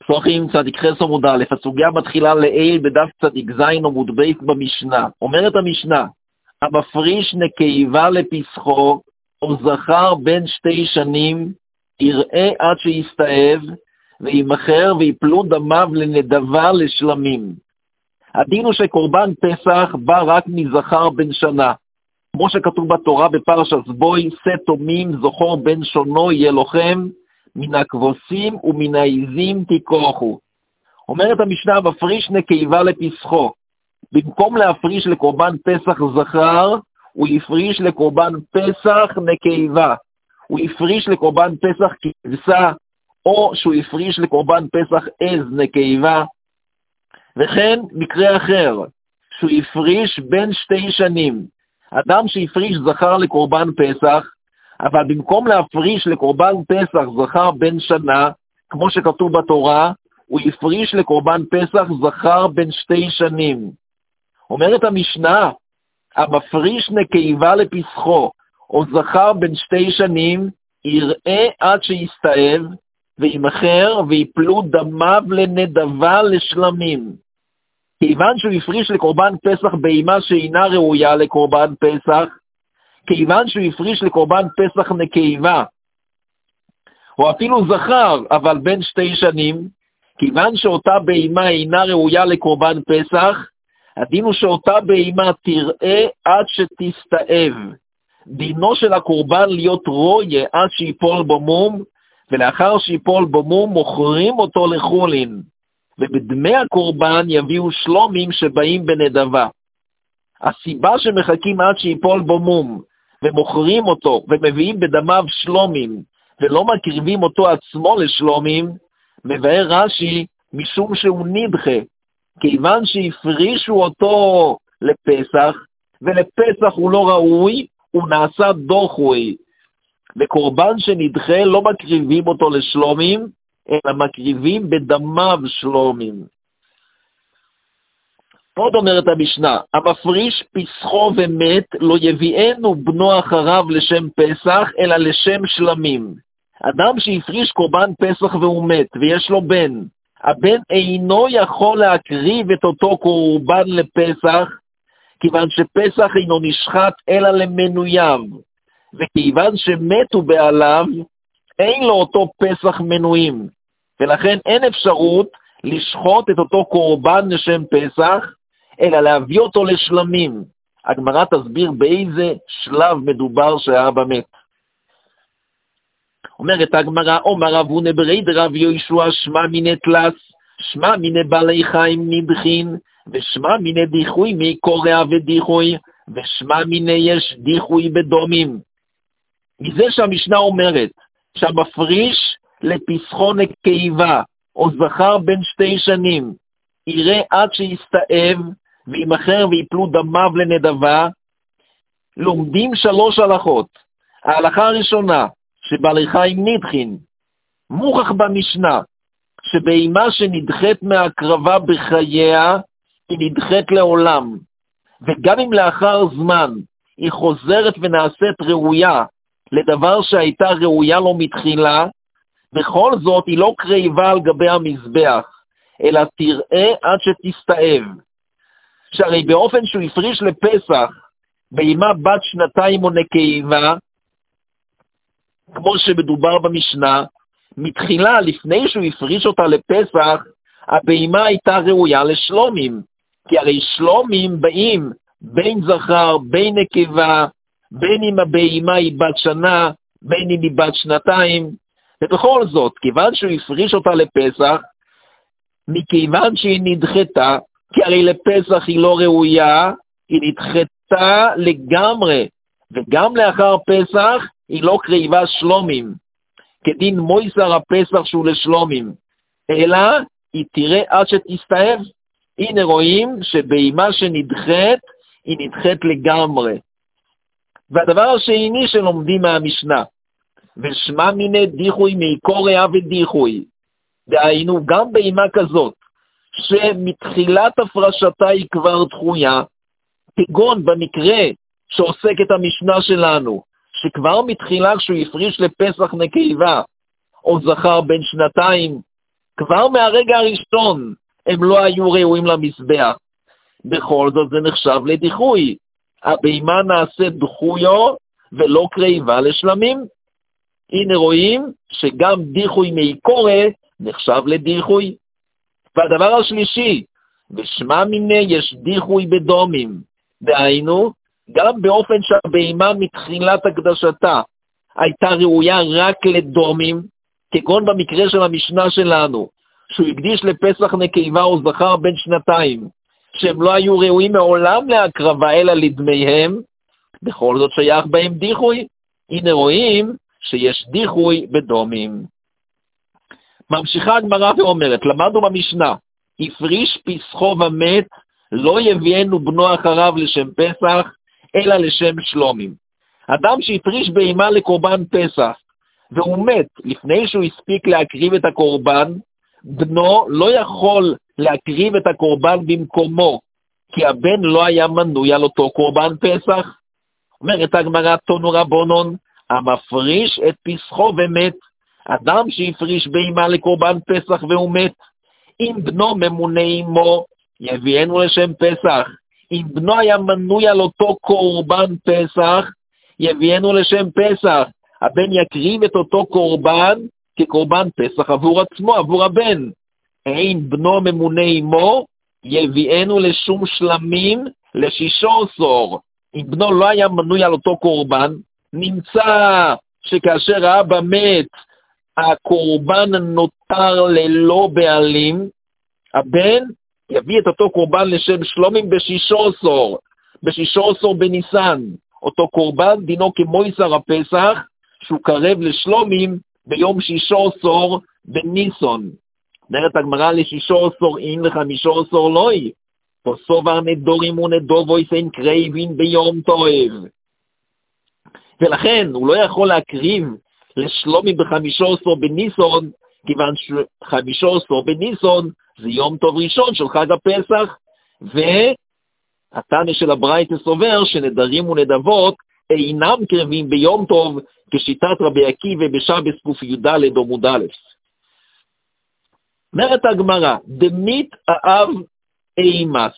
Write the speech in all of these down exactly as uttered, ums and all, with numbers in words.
פסוחים צדיק חס עמוד א', הסוגיה מתחילה לעיל בדף צדיק זין עמוד ב' במשנה. אומרת המשנה, המפריש נקבה לפסחו, או זכר בין שתי שנים, יראה עד שיסתאב, וימחר ויפלו דמיו לנדבה לשלמים. הדין הוא שקורבן פסח בא רק מזכר בן שנה. כמו שכתוב בתורה בפרשת בוי, שא תומים זכור בן שונו יהיה לוחם, מן הכבשים ומן העיזים תיקוחו. אומרת המשנה, מפריש נקבה לפסחו. במקום להפריש לקורבן פסח זכר, הוא יפריש לקורבן פסח נקבה. הוא יפריש לקורבן פסח כבשה, או שהוא יפריש לקורבן פסח עז נקבה. וכן מקרה אחר, שהוא יפריש בין שתי שנים. אדם שיפריש זכר לקורבן פסח, אבל במקום להפריש לקורבן פסח זכר בן שנה, כמו שכתוב בתורה, הוא יפריש לקורבן פסח זכר בן שתי שנים. אומרת המשנה, המפריש נקבה לפסחו, או זכר בן שתי שנים, יראה עד שיסתאב, וימחר ויפלו דמיו לנדבה לשלמים. כיוון שהוא יפריש לקורבן פסח בהמה שאינה ראויה לקורבן פסח, כיוון שהוא יפריש לקורבן פסח נקבה, או אפילו זכר, אבל בין שתי שנים, כיוון שאותה בהמה אינה ראויה לקורבן פסח, הדין הוא שאותה בהמה תראה עד שתסתאב. דינו של הקורבן להיות רויה עד שיפול במום, ולאחר שיפול במום מוכרים אותו לחולין, ובדמי הקורבן יביאו שלומים שבאים בנדבה. הסיבה שמחכים עד שיפול במום, ומוכרים אותו, ומביאים בדמיו שלומים, ולא מקריבים אותו עצמו לשלומים, מבאר רש"י משום שהוא נדחה, כיוון שהפרישו אותו לפסח, ולפסח הוא לא ראוי, הוא נעשה דוחוי. וקורבן שנדחה לא מקריבים אותו לשלומים, אלא מקריבים בדמיו שלומים. עוד אומרת המשנה, המפריש פסחו ומת לא יביאנו בנו אחריו לשם פסח, אלא לשם שלמים. אדם שהפריש קורבן פסח והוא מת, ויש לו בן, הבן אינו יכול להקריב את אותו קורבן לפסח, כיוון שפסח אינו נשחט אלא למנוייו, וכיוון שמתו בעליו, אין לו אותו פסח מנויים, ולכן אין אפשרות לשחוט את אותו קורבן לשם פסח, אלא להביא אותו לשלמים. הגמרא תסביר באיזה שלב מדובר שהאבא מת. אומרת הגמרא, אומר רב הונא ברי דרב יהושע שמע מיני תלס, שמע מיני בעלי חיים נדחין, ושמע מיני דיחוי מי קורע ודיחוי, ושמע מיני יש דיחוי בדומים. מזה שהמשנה אומרת, שהמפריש לפסחו נקבה, או זכר בין שתי שנים, יראה עד שיסתאב, וימחר ויפלו דמיו לנדבה, לומדים שלוש הלכות. ההלכה הראשונה, שבעלי חיים נדחין, מוכח במשנה, שבהמה שנדחת מהקרבה בחייה, היא נדחת לעולם, וגם אם לאחר זמן היא חוזרת ונעשית ראויה לדבר שהייתה ראויה לו מתחילה, בכל זאת היא לא קריבה על גבי המזבח, אלא תראה עד שתסתאב. שהרי באופן שהוא הפריש לפסח, בהמה בת שנתיים או נקבה, כמו שמדובר במשנה, מתחילה לפני שהוא הפריש אותה לפסח, הבהמה הייתה ראויה לשלומים, כי הרי שלומים באים בין זכר, בין נקבה, בין אם הבהמה היא בת שנה, בין אם היא בת שנתיים, ובכל זאת, כיוון שהוא הפריש אותה לפסח, מכיוון שהיא נדחתה, כי הרי לפסח היא לא ראויה, היא נדחתה לגמרי, וגם לאחר פסח היא לא קריבה שלומים, כדין מויסר הפסח שהוא לשלומים, אלא היא תראה עד שתסתאב. הנה רואים שבהמה שנדחת, היא נדחת לגמרי. והדבר השני שלומדים מהמשנה, ושמע מיני דיחוי מקורע ודיחוי, דהיינו גם בהמה כזאת, שמתחילת הפרשתה היא כבר דחויה, כגון במקרה שעוסקת המשנה שלנו, שכבר מתחילה כשהוא יפריש לפסח נקבה, או זכר בן שנתיים, כבר מהרגע הראשון הם לא היו ראויים למזבח. בכל זאת זה נחשב לדיחוי. הבהמה נעשית דחויו ולא קרבה לשלמים. הנה רואים שגם דיחוי מעיקורא נחשב לדיחוי. והדבר השלישי, בשמה מיני יש דיחוי בדומים. דהיינו, גם באופן שהבהמה מתחילת הקדשתה הייתה ראויה רק לדומים, כגון במקרה של המשנה שלנו, שהוא הקדיש לפסח נקבה או זכר בן שנתיים, שהם לא היו ראויים מעולם להקרבה אלא לדמיהם, בכל זאת שייך בהם דיחוי. הנה רואים שיש דיחוי בדומים. ממשיכה הגמרא ואומרת, למדנו במשנה, הפריש פסחו ומת, לא יביאנו בנו אחריו לשם פסח, אלא לשם שלומים. אדם שהפריש בהמה לקורבן פסח, והוא מת לפני שהוא הספיק להקריב את הקורבן, בנו לא יכול להקריב את הקורבן במקומו, כי הבן לא היה מנוי על אותו קורבן פסח. אומרת הגמרא, תנו רבונון, המפריש את פסחו ומת, אדם שהפריש בהמה לקורבן פסח והוא מת, אם בנו ממונה עמו, יביאנו לשם פסח. אם בנו היה מנוי על אותו קורבן פסח, יביאנו לשם פסח. הבן יקריב את אותו קורבן כקורבן פסח עבור עצמו, עבור הבן. אין בנו ממונה עמו, יביאנו לשום שלמים לשישו עשור. אם בנו לא היה מנוי על אותו קורבן, נמצא שכאשר האבא מת, הקורבן נותר ללא בעלים, הבן יביא את אותו קורבן לשם שלומים בשישו עשור, בשישו עשור בניסן. אותו קורבן דינו כמו איסר הפסח, שהוא קרב לשלומים ביום שישו עשור בניסון. נראית הגמרא לשישו עשור אין לחמישו עשור לוי, פוסובר נדורים ונדובו יסן קרייבין ביום טוב. ולכן הוא לא יכול להקריב לשלומי בחמישו עשור בניסון, כיוון שחמישו עשור בניסון זה יום טוב ראשון של חג הפסח, והתנא של הברייתא סובר שנדרים ונדבות אינם קרבים ביום טוב, כשיטת רבי עקיבא בשבס ק"ד עמוד א'. אומרת הגמרא, דמית האב אימס.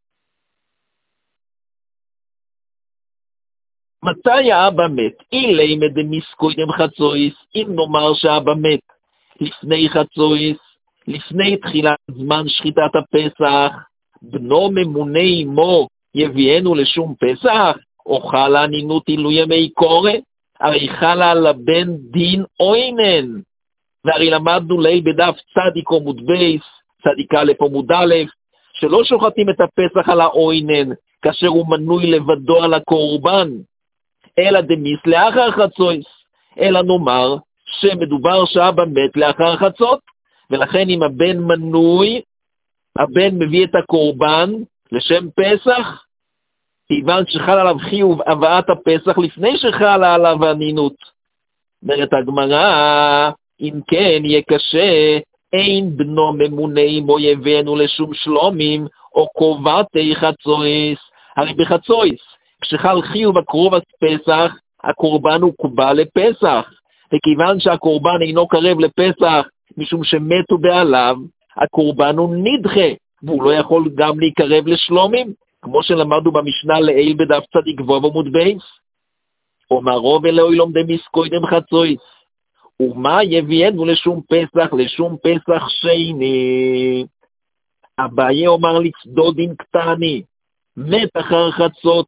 מתי האבא מת? אילי מדמיסקוידם חצויס, אם נאמר שהאבא מת לפני חצויס, לפני תחילת זמן שחיטת הפסח, בנו ממונה עמו יביאנו לשום פסח, או חלה נינות אילו ימי קורא, הרי חלה על הבן דין אוינן. והרי למדנו ליל בדף צדיק עמוד בייס, צדיק א' עמוד א', שלא שוחטים את הפסח על האוינן, כאשר הוא מנוי לבדו על הקורבן, אלא דמיס לאחר חצויס, אלא נאמר שמדובר שאבא מת לאחר חצות, ולכן אם הבן מנוי, הבן מביא את הקורבן לשם פסח, כיוון שחל עליו חיוב הבאת הפסח לפני שחלה עליו הנינות. אומרת הגמרא, אם כן יהיה קשה, אין בנו ממונה עמו יביאנו לשום שלומים, או קובעתי חצויס. הרי בחצויס, כשחל חיוב הקרוב הפסח, הקורבן הוא קובה לפסח, וכיוון שהקורבן אינו קרב לפסח, משום שמתו בעליו, הקורבן הוא נדחה, והוא לא יכול גם להיקרב לשלומים, כמו שלמדנו במשנה לעיל בדף צדיק ו' עמוד בייס. אומרו ולאוי לומדי מסקוידם חצויס, ומה יביאנו לשום פסח, לשום פסח שני? אביי אומר לצדודין קטני, מת אחר חצות,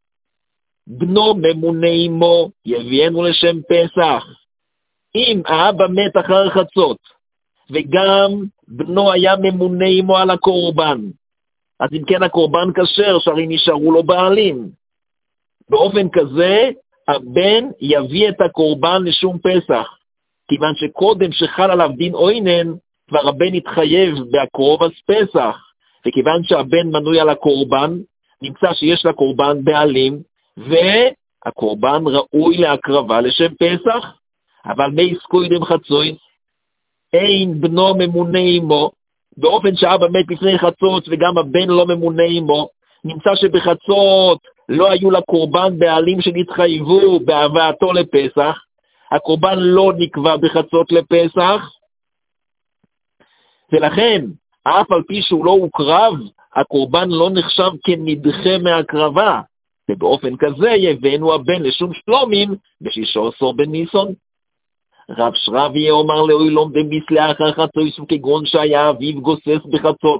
בנו ממונה עמו, יביאנו לשם פסח. אם האבא מת אחר חצות, וגם בנו היה ממונה עמו על הקורבן, אז אם כן הקורבן כשר, שהרי נשארו לו בעלים. באופן כזה, הבן יביא את הקורבן לשום פסח, כיוון שקודם שחל עליו דין אוינן, כבר הבן התחייב בהקרוב אז פסח, וכיוון שהבן מנוי על הקורבן, נמצא שיש לקורבן בעלים, והקורבן ראוי להקרבה לשם פסח. אבל מי סקוידם חצויס, אין בנו ממונה עמו, באופן שאבא מת לפני חצות וגם הבן לא ממונה עמו, נמצא שבחצות לא היו לקורבן בעלים שנתחייבו בהבאתו לפסח, הקורבן לא נקבע בחצות לפסח, ולכן, אף על פי שהוא לא הוקרב, הקורבן לא נחשב כנדחה מהקרבה, ובאופן כזה יבנו הבן לשום שלומים בשישה עשר בניסון. רב שרבי אומר לאוילום דמיס לאחר חצות, כגון שהיה אביו גוסס בחצות.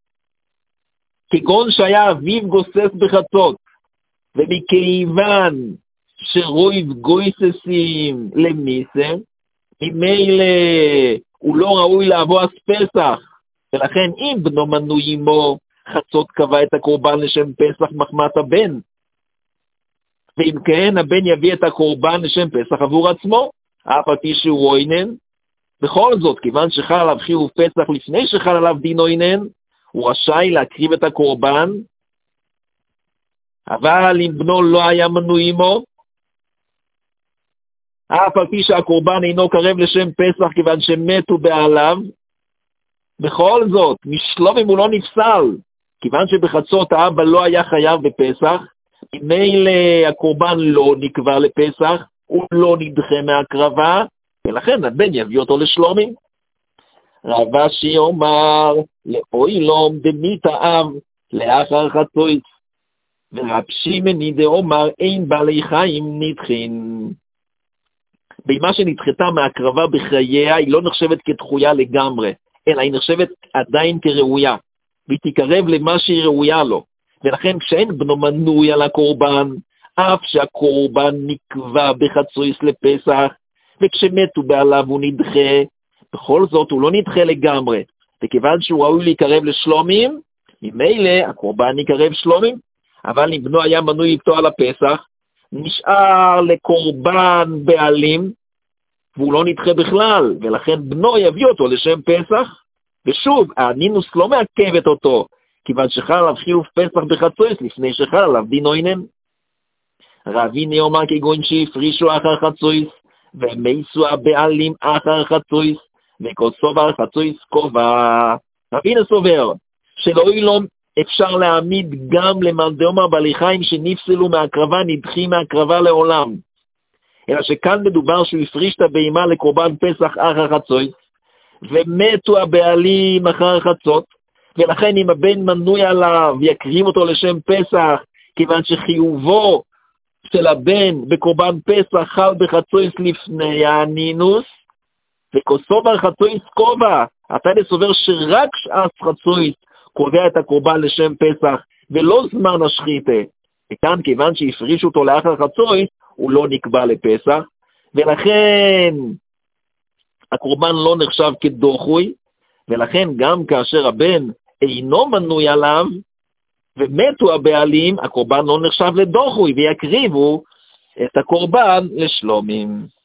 כגון שהיה אביו גוסס בחצות, ומכיוון שרויב גויססים למיסה, ממילא הוא לא ראוי לעבור אז פסח, ולכן אם בנו מנוי עמו, חצות קבע את הקורבן לשם פסח מחמת הבן. ואם כן, הבן יביא את הקורבן לשם פסח עבור עצמו, אף על פי שהוא רוינן. בכל זאת, כיוון שחל עליו חיוב פסח לפני שחל עליו דין רוינן, הוא רשאי להקריב את הקורבן, אבל אם בנו לא היה מנוי עמו, אף על פי שהקורבן אינו קרב לשם פסח כיוון שמתו בעליו, בכל זאת, משלום הוא לא נפסל, כיוון שבחצות האבא לא היה חייב בפסח, ממילא הקורבן לא נקבע לפסח, הוא לא נדחה מהקרבה, ולכן הבן יביא אותו לשלומים. רב אשי אומר, לאוילום דמית האב לאחר חצות, ורב שמעון דאמר אין בעלי חיים נדחין. במה שנדחתה מהקרבה בחייה היא לא נחשבת כדחויה לגמרי, אלא היא נחשבת עדיין כראויה, והיא תקרב למה שהיא ראויה לו. ולכן כשאין בנו מנוי על הקורבן, אף שהקורבן נקבע בחצות לפסח, וכשמתו בעליו הוא נדחה, בכל זאת הוא לא נדחה לגמרי, וכיוון שהוא ראוי להיקרב לשלומים, ממילא הקורבן יקרב שלומים. אבל אם בנו היה מנוי איתו על הפסח, נשאר לקורבן בעלים, והוא לא נדחה בכלל, ולכן בנו יביא אותו לשם פסח. ושוב, הנינוס לא מעכבת אותו, כיוון שחל עליו חיוב פסח בחצות לפני שחל עליו דין רוינן. רביני אומר כגון שהפרישו אחר חצות, ומייסו הבעלים אחר חצות, וכוסוב על חצות כובע. רביני סובר, שלאוילום אפשר להעמיד גם למאן דאמר בעלי חיים שנפסלו מהקרבה נדחים מהקרבה לעולם. אלא שכאן מדובר שהוא הפריש את הבהמה לקורבן פסח אחר חצות, ומתו הבעלים אחר חצות, ולכן אם הבן מנוי עליו יקריב אותו לשם פסח, כיוון שחיובו של הבן בקורבן פסח חל בחצות לפני הנינוס, וכוסוב על חצות כובע. אתה סובר שרק שעת חצות קובע את הקורבן לשם פסח, ולא זמן השחיתה. וכאן כיוון שהפרישו אותו לאחר חצות, הוא לא נקבע לפסח, ולכן הקורבן לא נחשב כדוחוי, ולכן גם כאשר הבן אינו מנוי עליו, ומתו הבעלים, הקורבן לא נחשב לדוחוי, ויקריבו את הקורבן לשלומים.